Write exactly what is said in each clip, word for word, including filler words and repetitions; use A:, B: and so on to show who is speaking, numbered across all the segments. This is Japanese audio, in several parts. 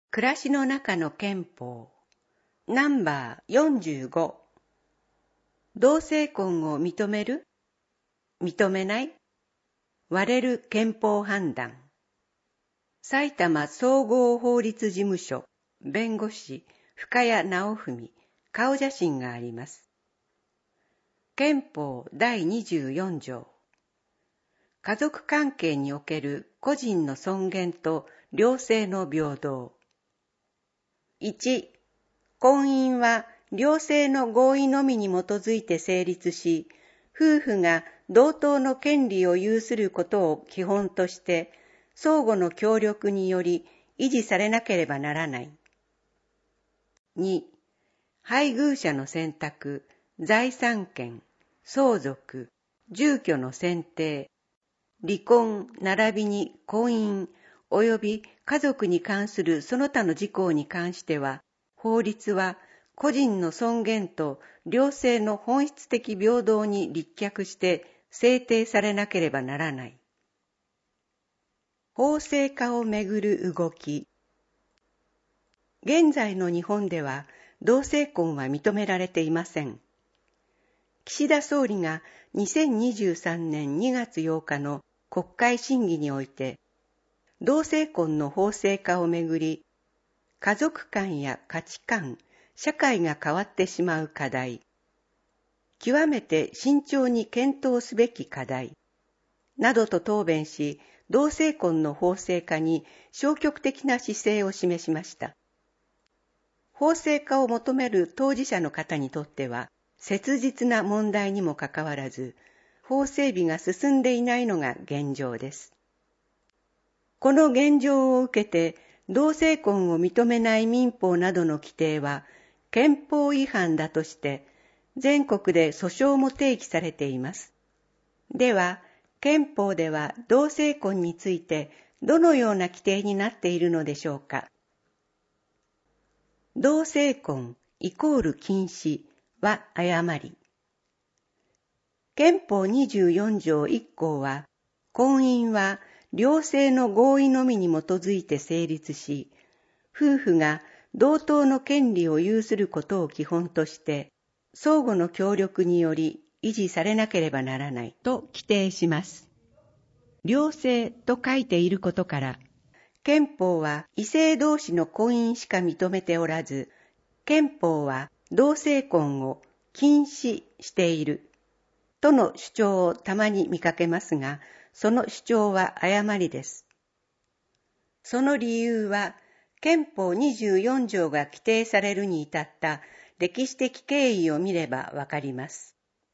A: 暮らしの中の憲法ナンバーよんじゅうご。同性婚を認める？認めない？割れる憲法判断。埼玉総合法律事務所弁護士深谷直文顔写真があります。憲法だいにじゅうよん条。家族関係における個人の尊厳と両性の平等。いち、婚姻は両性の合意のみに基づいて成立し、夫婦が同等の権利を有することを基本として、相互の協力により維持されなければならない。に、配偶者の選択、財産権、相続、住居の選定、離婚並びに婚姻及び家族に関するその他の事項に関しては、法律は個人の尊厳と両性の本質的平等に立脚して制定されなければならない。法制化をめぐる動き。現在の日本では同性婚は認められていません。岸田総理がにせんにじゅうさんねんにがつようかの国会審議において、同性婚の法制化をめぐり、家族観や価値観、社会が変わってしまう課題、極めて慎重に検討すべき課題、などと答弁し、同性婚の法制化に消極的な姿勢を示しました。法制化を求める当事者の方にとっては、切実な問題にもかかわらず、法整備が進んでいないのが現状です。この現状を受けて、同性婚を認めない民法などの規定は、憲法違反だとして、全国で訴訟も提起されています。では、憲法では同性婚についてどのような規定になっているのでしょうか。同性婚イコール禁止は誤り。憲法にじゅうよん条いっ項は、婚姻は両性の合意のみに基づいて成立し、夫婦が同等の権利を有することを基本として、相互の協力により維持されなければならないと規定します。両性と書いていることから、憲法は異性同士の婚姻しか認めておらず、憲法は同性婚を禁止しているとの主張をたまに見かけますが、その主張は誤りです。その理由は、憲法にじゅうよん条が規定されるに至った歴史的経緯を見ればわかります。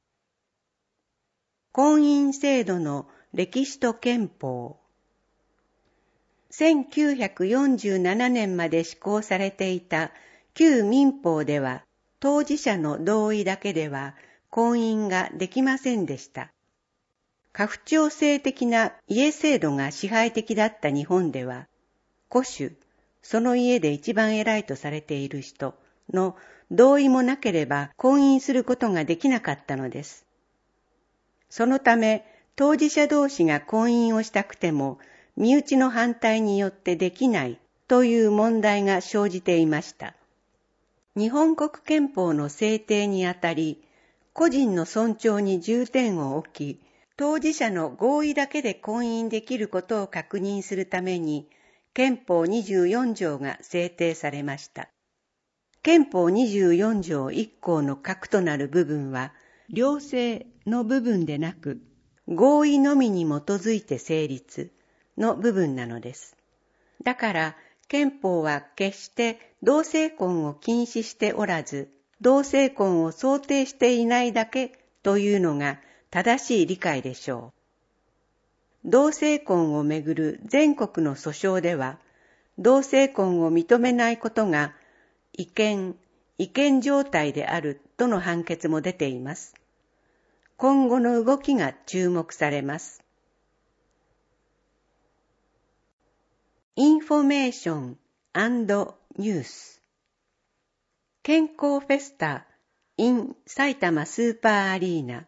A: 婚姻制度の歴史と憲法。せんきゅうひゃくよんじゅうななねんまで施行されていた旧民法では、当事者の同意だけでは婚姻ができませんでした。家父長制的な家制度が支配的だった日本では、戸主、その家で一番偉いとされている人の同意もなければ婚姻することができなかったのです。そのため、当事者同士が婚姻をしたくても、身内の反対によってできないという問題が生じていました。日本国憲法の制定にあたり、個人の尊重に重点を置き、当事者の合意だけで婚姻できることを確認するために、憲法にじゅうよん条が制定されました。憲法にじゅうよん条いっ項の核となる部分は、両性の部分でなく、合意のみに基づいて成立の部分なのです。だから、憲法は決して同性婚を禁止しておらず、同性婚を想定していないだけというのが正しい理解でしょう。同性婚をめぐる全国の訴訟では、同性婚を認めないことが違憲、違憲状態であるとの判決も出ています。今後の動きが注目されます。インフォメーション&ニュース。健康フェスタ in 埼玉スーパーアリーナ。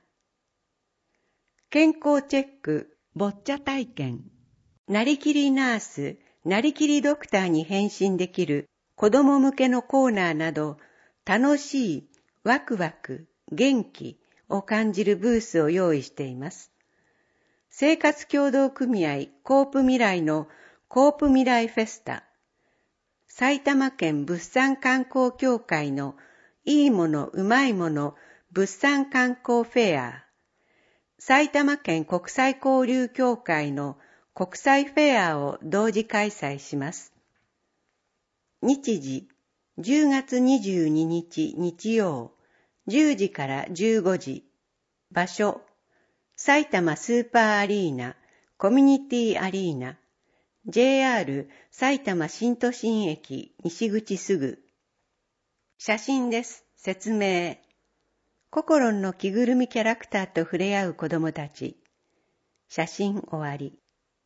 A: 健康チェックボッチャ体験。なりきりナースなりきりドクターに変身できる子供向けのコーナーなど、楽しい、ワクワク、元気を感じるブースを用意しています。生活協同組合コープ未来のコープ未来フェスタ、埼玉県物産観光協会のいいものうまいもの物産観光フェア、埼玉県国際交流協会の国際フェアを同時開催します。日時、じゅうがつにじゅうににち日曜、じゅうじからじゅうごじ。場所、埼玉スーパーアリーナ、コミュニティアリーナ、ジェイアール 埼玉新都心駅西口すぐ。写真です。説明。ココロンの着ぐるみキャラクターと触れ合う子供たち。写真終わり。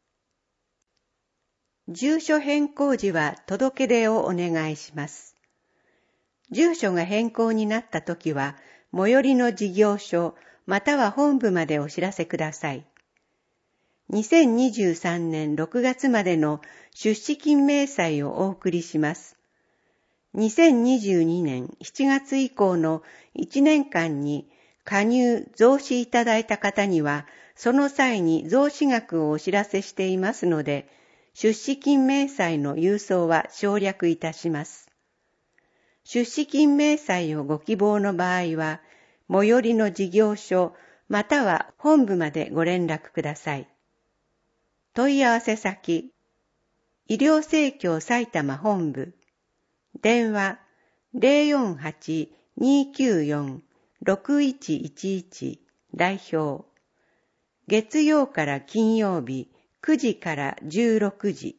A: 住所変更時は届け出をお願いします。住所が変更になったときは、最寄りの事業所または本部までお知らせください。にせんにじゅうさんねんろくがつまでの出資金明細をお送りします。にせんにじゅうにねんしちがつ以降のいちねんかんに加入・増資いただいた方には、その際に増資額をお知らせしていますので、出資金明細の郵送は省略いたします。出資金明細をご希望の場合は、最寄りの事業所または本部までご連絡ください。問い合わせ先、医療生協埼玉本部、電話 ゼロよんはち にーきゅうよん ろくいちいちいち 代表、月曜から金曜日くじからじゅうろくじ。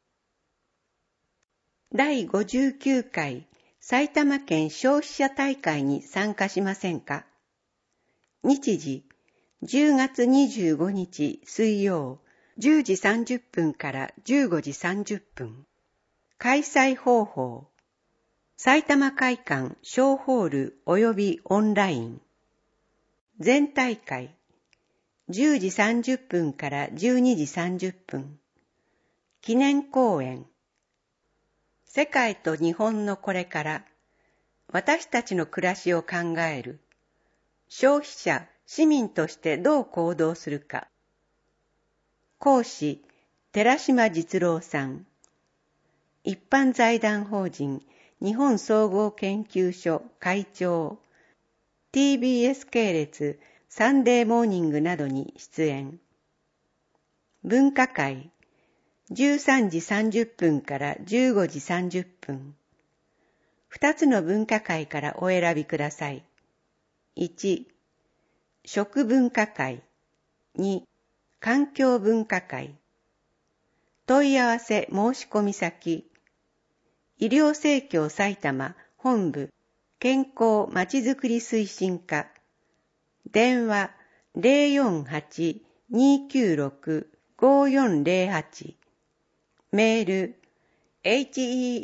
A: だいごじゅうきゅうかい埼玉県消費者大会に参加しませんか？日時、じゅうがつにじゅうごにち水曜、じゅうじさんじゅっぷんからじゅうごじさんじゅっぷん。開催方法、埼玉会館小ホール及びオンライン。全大会、じゅうじさんじゅっぷんからじゅうにじさんじゅっぷん。記念講演。世界と日本のこれから、私たちの暮らしを考える。消費者、市民としてどう行動するか。講師、寺島実郎さん。一般財団法人日本総合研究所会長、ティービーエス 系列サンデーモーニングなどに出演。文化会、じゅうさんじさんじゅっぷんからじゅうごじさんじゅっぷん。二つの文化会からお選びください。いち、食文化会。に、環境文化会。問い合わせ申し込み先、医療生協埼玉本部健康まちづくり推進課、電話 ゼロよんはち にーきゅうろく ごよんゼロはち、メール ヘル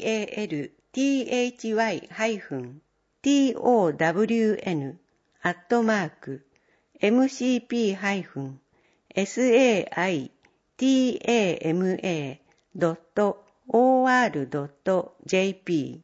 A: ティーエーエルティーエイチワイ アットマーク エムシーピー サイタマ ドット オーアール ドット ジェーピー。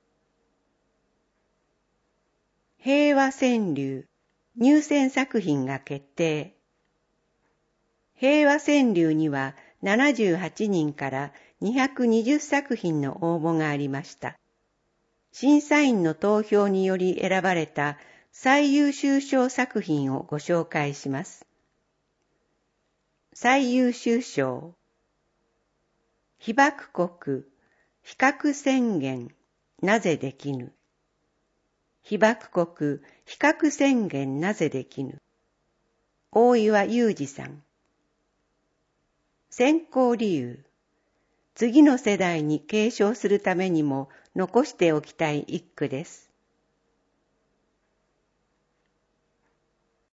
A: 平和川柳入選作品が決定。平和川柳にはななじゅうはちにんからにひゃくにじゅっさくひんの応募がありました。審査員の投票により選ばれた最優秀賞作品をご紹介します。最優秀賞、被爆国非核宣言なぜできぬ。被爆国非核宣言なぜできぬ。大岩雄二さん。選考理由、次の世代に継承するためにも残しておきたい一句です。